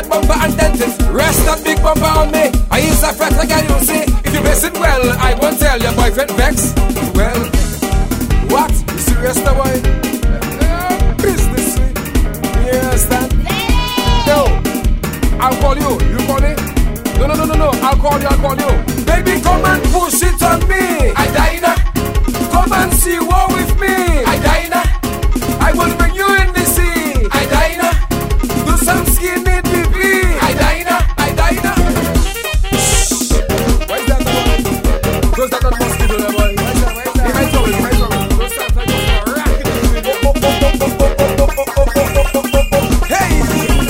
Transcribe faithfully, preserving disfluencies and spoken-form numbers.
bad bumper and dentist. Rest that big bumper on me. I use a fret again, you see. If you miss it well, I won't tell your boyfriend vex. Well, what? You serious now, boy? Uh, business, sweet. You understand? No. I'll call you. You call